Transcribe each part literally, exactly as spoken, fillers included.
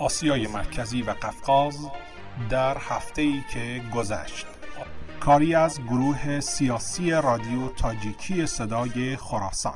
آسیای مرکزی و قفقاز در هفته‌ای که گذشت. کاری از گروه سیاسی رادیو تاجیکی صدای خراسان.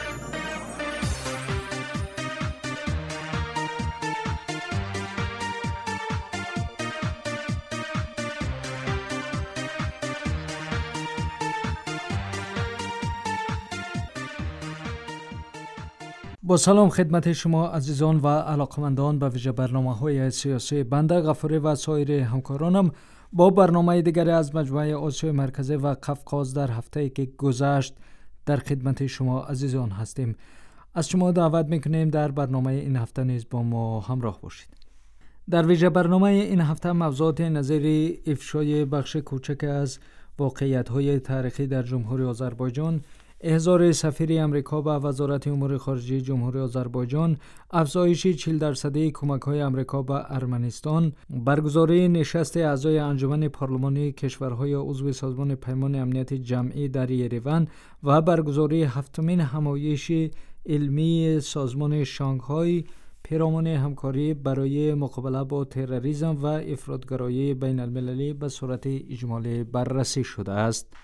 با سلام خدمت شما عزیزان و علاقمندان به ویژه برنامه‌های سیاسی بنده غفوری و سایر همکارانم با برنامه دیگر از مجموعه آسیای مرکزی و قفقاز در هفته‌ای که گذشت در خدمت شما عزیزان هستیم. از شما دعوت می‌کنیم در برنامه این هفته نیز با ما همراه باشید. در ویژه برنامه این هفته موضوعات نظیر افشای بخش کوچک از واقعیت‌های تاریخی در جمهوری آذربایجان، احضار سفیر امریکا به وزارت امور خارجه جمهوری آذربایجان، افزایش چهل درصدی کمک‌های امریکا به ارمنستان، برگزاری نشست اعضای انجمن پارلمانی کشورهای عضو سازمان پیمان امنیت جمعی در یریون و برگزاری هفتمین همایش علمی سازمان شانگهای پیرامون همکاری برای مقابله با تروریسم و افراطگرایی بین المللی به صورت اجمالی بررسی شده است.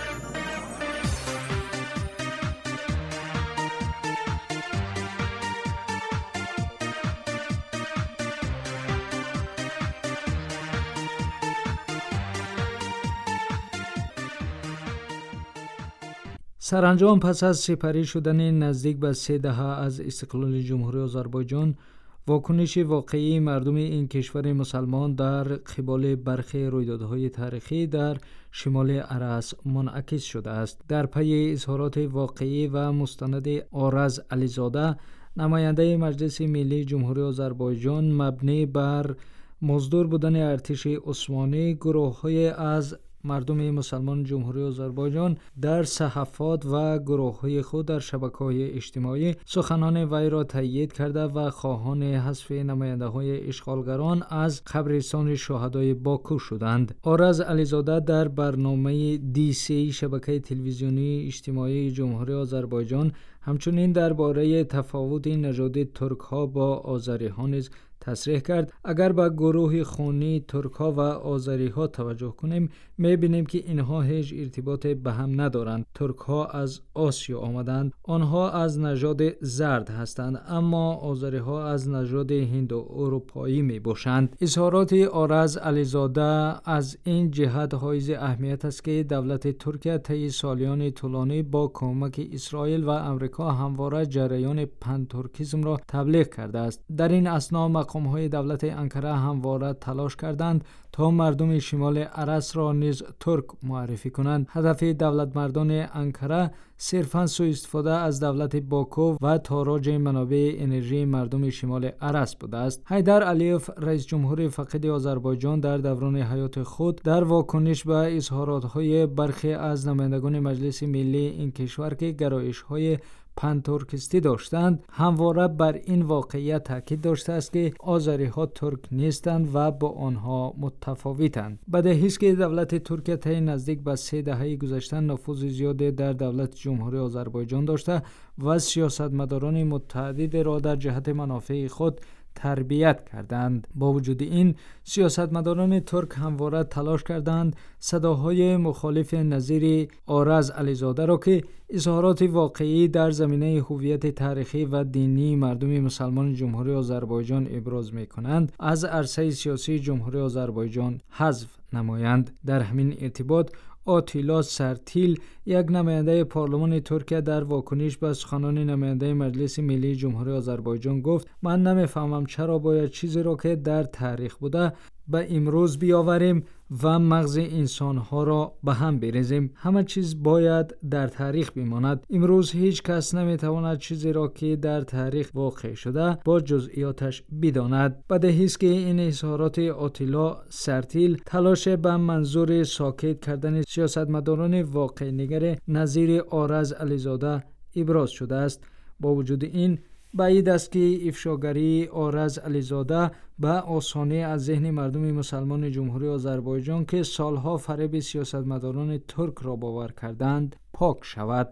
سرانجام پس از سپری شدن نزدیک به سه دهه از استقلال جمهوری آذربایجان، واکنش واقعی مردم این کشور مسلمان در قبال برخی رویدادهای تاریخی در شمال ارس منعکس شده است. در پی اظهارات واقعی و مستند آرز علیزاده، نماینده مجلس ملی جمهوری آذربایجان، مبنی بر مزدور بودن ارتش عثمانی، گروه‌های از مردم مسلمان جمهوری آذربایجان در صحافت و گروه‌های خود در شبکه‌های اجتماعی سخنان وی را تایید کرده و خواهان حذف نماینده‌های اشغالگران از قبرستان شهدای باکو شدند. آرز علیزاده در برنامه دی سی شبکه تلویزیونی اجتماعی جمهوری آذربایجان همچنین درباره تفاوت نژاد ترک‌ها با آذری‌ها نیز تصریح کرد. اگر به گروه خونی ترک‌ها و آذری‌ها توجه کنیم، می‌بینیم که اینها هیچ ارتباط به هم ندارند. ترک‌ها از آسیا آمدند، آنها از نژاد زرد هستند، اما آذری‌ها از نژاد هندو اروپایی میباشند. اظهارات آرز علیزاده از این جهت حائز اهمیت است که دولت ترکیه طی سالیان طولانی با کمک اسرائیل و آمریکا همواره جریان پنترکیسم را تبلیغ کرده است. در این اثنا مقام‌های دولت انکره همواره تلاش کردند تا مردم شمال ارس را نیز ترک معرفی کنند. هدف دولت مردان انکره صرفاً سوء استفاده از دولت باکو و تاراج منابع انرژی مردم شمال ارس بوده است. حیدر علیف، رئیس جمهور فقید آذربایجان، در دوران حیات خود در واکنش به اظهارات‌های برخی از نمایندگان مجلس ملی این کشور که گرایش‌های پنترکیستی داشتند، همواره بر این واقعیت تاکید داشته است که آذری‌ها ترک نیستند و با آنها متفاوتند. بدیهی است که دولت ترکیه طی نزدیک به سه دهه گذشته نفوذ زیادی در دولت جمهوری آذربایجان داشته و سیاستمداران متعدد را در جهت منافع خود تربیت کردند. با وجود این، سیاستمداران ترک همواره تلاش کردند صداهای مخالف نظیر آرز علیزاده را که اظهارات واقعی در زمینه هویت تاریخی و دینی مردم مسلمان جمهوری آذربایجان ابراز می‌کنند، از عرصه سیاسی جمهوری آذربایجان حذف نمایند. در همین ارتباط آتیلا سرتیل، یک نماینده پارلمان ترکیه، در واکنش به سخنان نماینده مجلس ملی جمهوری آذربایجان گفت: من نمیفهمم چرا باید چیزی را که در تاریخ بوده به امروز بیاوریم و مغز انسانها را به هم بریزیم. همه چیز باید در تاریخ بماند. امروز هیچ کس نمیتواند چیزی را که در تاریخ واقع شده با جزئیاتش بداند. بدیهی است که این اظهارات آتیلا سرتیل تلاش به منظور ساکت کردن سیاستمداران واقع نگر نظیر آرز علیزاده ابراز شده است. با وجود این، بعید است که افشاگری آرز علیزاده به آسانی از ذهن مردم مسلمان جمهوری آذربایجان که سالها فریب سیاستمداران ترک را باور کردند پاک شود.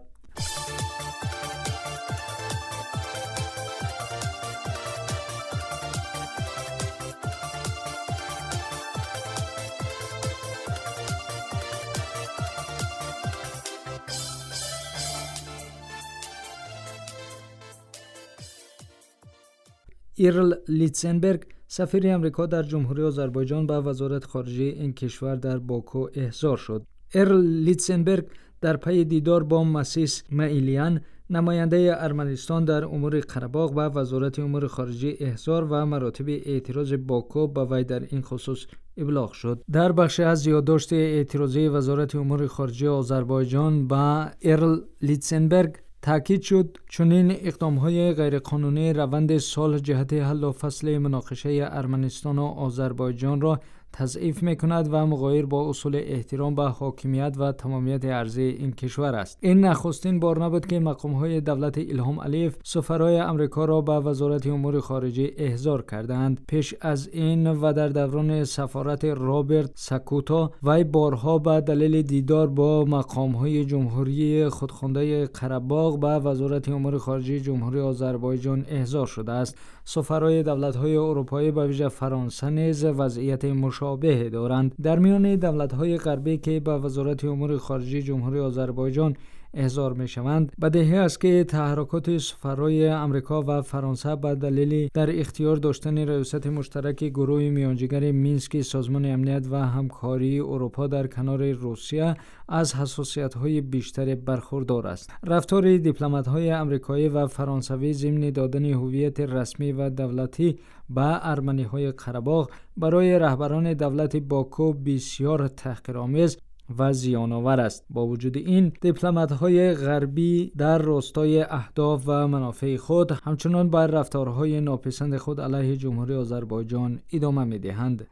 ایرل لیتسنبرگ سفیر آمریکا در جمهوری آذربایجان به وزارت خارجه این کشور در باکو احضار شد. ایرل لیتسنبرگ در پی دیدار با مسیس مائیلیان نماینده ارمنستان در امور قره‌باغ و وزارت امور خارجه احضار و مراتب اعتراض باکو به وی در این خصوص ابلاغ شد. در بخش از یادداشت اعتراضی وزارت امور خارجه آذربایجان با ایرل لیتسنبرگ تاکید شد چنین اقدام‌های غیرقانونی روند صلح جهت حل و فصل مناقشه ارمنستان و آذربایجان را تضعیف می‌کند و مغایر با اصول احترام به حاکمیت و تمامیت ارضی این کشور است. این نخستین بار نبود که مقام‌های دولت ایلهام علیف سفرای آمریکا را به وزارت امور خارجه احضار کردند. پیش از این و در دوران سفارت رابرت ساکوتا وی بارها به دلیل دیدار با مقام‌های جمهوری خودخوانده قره‌باغ به وزارت امور خارجه جمهوری آذربایجان احضار شده است. سفرای دولت‌های اروپایی به ویژه فرانسه نیز وضعیت مشابه دارند. در میان دولت‌های غربی که به وزارت امور خارجه جمهوری آذربایجان احضار می‌شوند بدیهی است که تحرکات سفرای آمریکا و فرانسه به دلیل در اختیار داشتن ریاست مشترک گروه میانجیگر مینسک سازمان امنیت و همکاری اروپا در کنار روسیه از حساسیت‌های بیشتر برخوردار است. رفتار دیپلمات‌های آمریکایی و فرانسوی ضمن دادن هویت رسمی و دولتی به ارمنی‌های قره‌باغ برای رهبران دولت باکو بسیار تحقیرآمیز و زیان‌آور است. با وجود این دیپلمات‌های غربی در راستای اهداف و منافع خود همچنان بر رفتارهای ناپسند خود علیه جمهوری آذربایجان ادامه می‌دهند.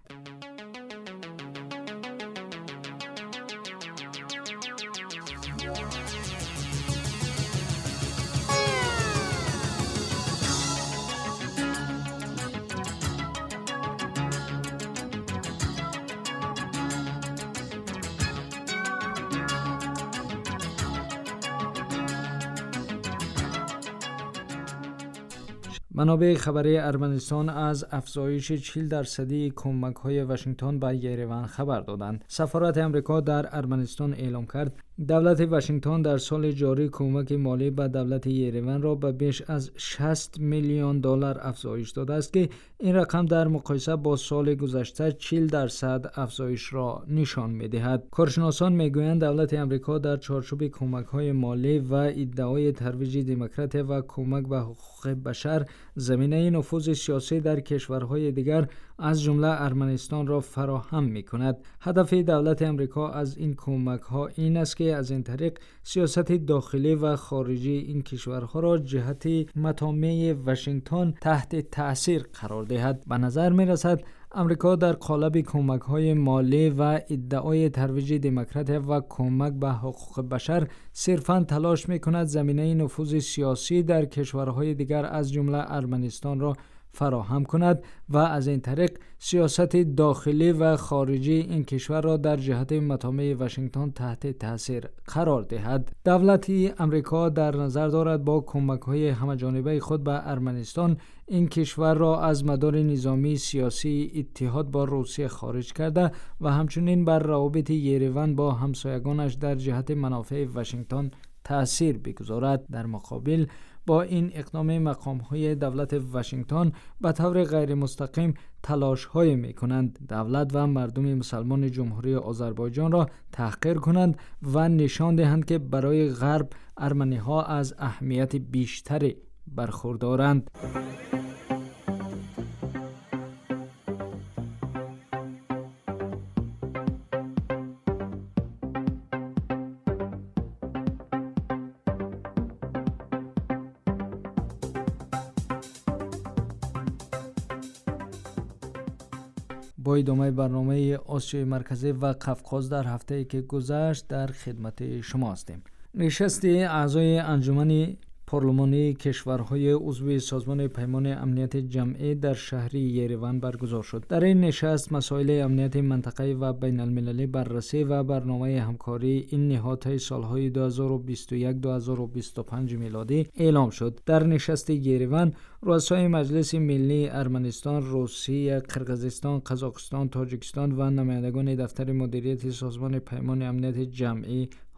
منابع خبری ارمنستان از افزایش چهل درصدی کمک‌های واشنگتن به یریوان خبر دادند. سفارت آمریکا در ارمنستان اعلام کرد دولت واشنگتن در سال جاری کمک مالی به دولت یریوان را به بیش از شصت میلیون دلار افزایش داده است که این رقم در مقایسه با سال گذشته چهل درصد افزایش را نشان می‌دهد. کارشناسان می‌گویند دولت آمریکا در چارچوب کمک‌های مالی و ادعای ترویج دموکراسی و کمک به حقوق بشر زمینه نفوذ سیاسی در کشورهای دیگر از جمله ارمنستان را فراهم می‌کند. هدف دولت آمریکا از این کمک‌ها این است که از این طریق سیاست داخلی و خارجی این کشورها را جهت مطامع واشنگتن تحت تأثیر قرار دهد. به نظر می‌رسد امریکا در قالب کمک‌های مالی و ادعای ترویج دموکراسی و کمک به حقوق بشر صرفاً تلاش می‌کند زمینه نفوذ سیاسی در کشورهای دیگر از جمله ارمنستان را فراهم کند و از این طریق سیاست داخلی و خارجی این کشور را در جهت مطامع واشنگتن تحت تاثیر قرار دهد. دولت امریکا در نظر دارد با کمک‌های همه‌جانبه خود به ارمنستان این کشور را از مدار نظامی سیاسی اتحاد با روسیه خارج کرده و همچنین بر روابط یریوان با همسایگانش در جهت منافع واشنگتن تأثیر بگذارد. در مقابل با این اقدام مقام‌های دولت واشنگتن به طور غیر مستقیم تلاش‌های می‌کنند دولت و مردم مسلمان جمهوری آذربایجان را تحقیر کنند و نشان دهند که برای غرب ارمنی‌ها از اهمیت بیشتری برخوردارند. با ادامه برنامه آسیای مرکزی و قفقاز در هفته‌ای که گذشت در خدمت شما هستیم. نشست اعضای انجمن پارلمانی کشورهای عضو سازمان پیمان امنیت جمعی در شهر یریوان برگزار شد. در این نشست مسائل امنیت منطقه‌ای و بین المللی بررسی و برنامه همکاری این نهادهای سالهای دو هزار و بیست و یک تا دو هزار و بیست و پنج میلادی اعلام شد. در نشست یریوان رؤسای مجلس ملی ارمنستان، روسیه، قرقیزستان، قزاقستان، تاجیکستان و نمایندگان دفتر مدیریت سازمان پیمان امنیت جمعی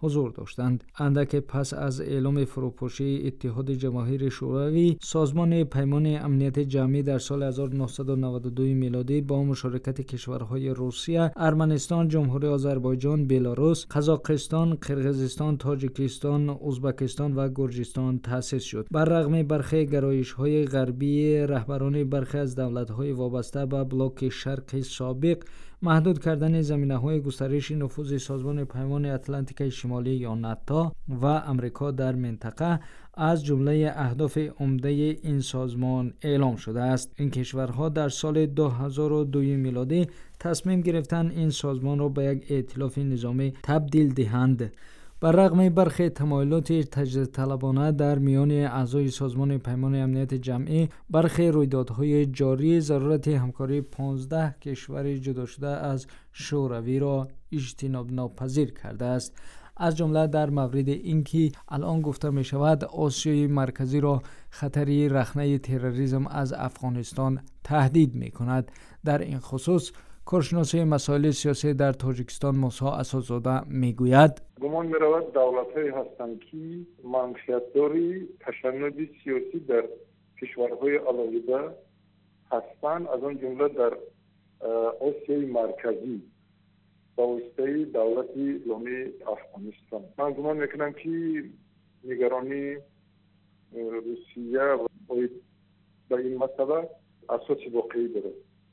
حضور داشتند. اندک پس از اعلام فروپاشی اتحاد جماهیر شوروی، سازمان پیمان امنیت جمعی در سال هزار و نهصد و نود و دو میلادی با مشارکت کشورهای روسیه، ارمنستان، جمهوری آذربایجان، بلاروس، قزاقستان، قرقیزستان، تاجیکستان، ازبکستان و گرجستان تأسیس شد. بر رغم برخی گرایش‌های غربی رهبران برخی از دولت‌های وابسته به بلوک شرق سابق، محدود کردن زمینه‌های گسترش نفوذ سازمان پیمان اتلانتیک شمالی یا ناتو و امریکا در منطقه از جمله اهداف عمده این سازمان اعلام شده است. این کشورها در سال دو هزار و دو میلادی تصمیم گرفتند این سازمان را به یک ائتلاف نظامی تبدیل دهند. بر رغم برخی تمایلات تجدید طلبانه در میان اعضای سازمان پیمان امنیت جمعی، برخی رویدادهای جاری ضرورت همکاری پانزده کشور جدا شده از شوروی را اجتناب ناپذیر کرده است. از جمله در مورد اینکه الان گفته می شود آسیای مرکزی را خطری رخنه تروریسم از افغانستان تهدید می کند. در این خصوص کارشناس مسائل سیاسی در تاجیکستان موسی اسدزاده میگوید: گمان می‌رود دولت‌هایی هستند که منشأت‌داری تشنج سیاسی در کشورهای علاوه هستند، از آن جمله در آسیای مرکزی با واسطه دولت اسلامی افغانستان. من گمان میکنم که نگرانی روسیه به این مسئله اساس واقعی دارد.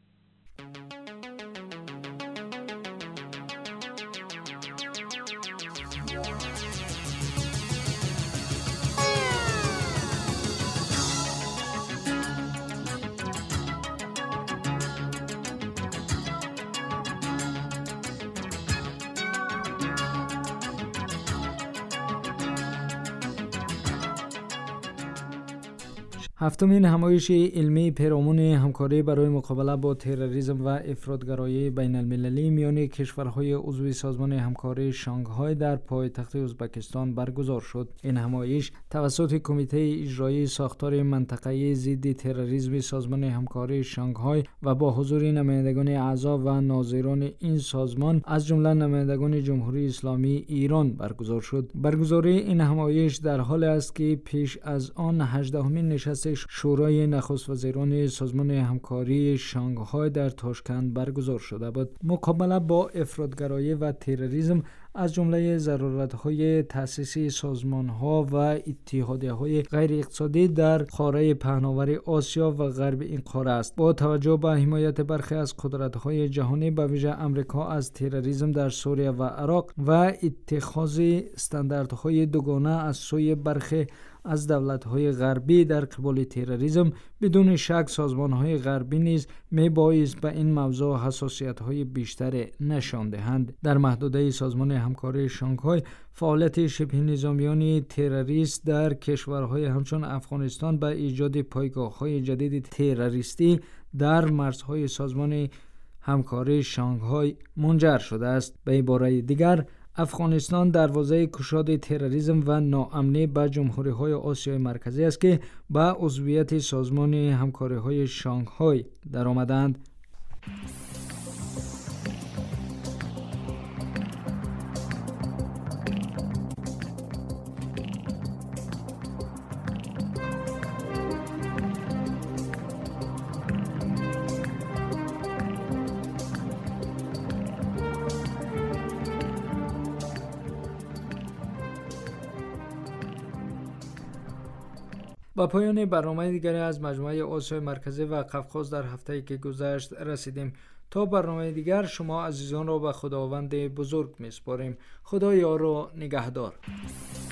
هفتمین نمایش علمی پیرامون همکاری برای مقابله با تروریسم و افراطگرایی بین المللی میان کشورهای عضو سازمان همکاری شانگهای در پایتخت ازبکستان برگزار شد. این نمایش توسط کمیته اجرایی ساختار منطقه‌ای ضد تروریسم سازمان همکاری شانگهای و با حضور نمایندگان اعضا و ناظران این سازمان از جمله نمایندگان جمهوری اسلامی ایران برگزار شد. برگزاری این نمایش در حال است که پیش از آن هجدهمین نشست شورای نخست وزیران سازمان همکاری شانگهای در تاشکند برگزار شده بود. مقابله با افراطگرایی و تروریسم از جمله ضرورت‌های تأسیس سازمان‌ها و اتحادیه‌های غیر اقتصادی در قاره پهناور آسیا و غرب این قاره است. با توجه به حمایت برخی از قدرت‌های جهانی به ویژه آمریکا از تروریسم در سوریه و عراق و اتخاذ استانداردهای دوگانه از سوی برخی از دولت‌های غربی در قبال تروریسم، بدون شک سازمان‌های غربی نیز می‌بایست به این موضوع حساسیت‌های بیشتر نشان دهند. در محدوده سازمان همکاری شانگهای، فعالیت شبه نظامیان تروریست در کشورهای همچون افغانستان به ایجاد پایگاه‌های جدید تروریستی در مرزهای سازمان همکاری شانگهای منجر شده است. به عبارت دیگر، افغانستان دروازه کشاد تروریسم و ناامنی به جمهوری‌های آسیای مرکزی است که به عضویت سازمان همکاری‌های شانگهای درآمدند. با پایان برنامه دیگری از مجموعه آسیای مرکزی و قفقاز در هفته‌ای که گذشت رسیدیم. تا برنامه دیگر شما عزیزان را به خداوند بزرگ می‌سپاریم. خدا یار و نگهدار.